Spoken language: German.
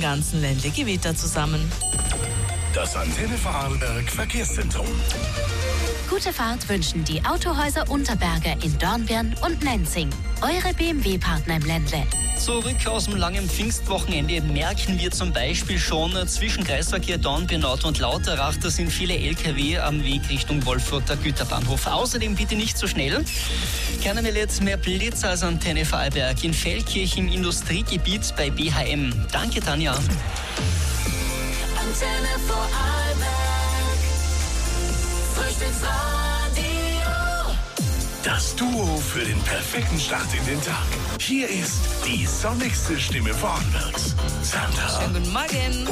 ganzen Ländle Gewitter zusammen. Das Antenne Vorarlberg Verkehrszentrum. Gute Fahrt wünschen die Autohäuser Unterberger in Dornbirn und Nenzing. Eure BMW-Partner im Ländle. Zurück aus dem langen Pfingstwochenende merken wir zum Beispiel schon zwischen Kreisverkehr Dornbirn-Nord und Lauterach, da sind viele LKW am Weg Richtung Wolfurter Güterbahnhof. Außerdem bitte nicht so schnell. Gerne jetzt mehr Blitz als Antenne Vorarlberg in Feldkirch im Industriegebiet bei BHM. Danke, Tanja. Antenne Vorarlberg, Frühstücksradio. Das Duo für den perfekten Start in den Tag. Hier ist die sonnigste Stimme Vorarlbergs, Sandra. Schönen guten Morgen.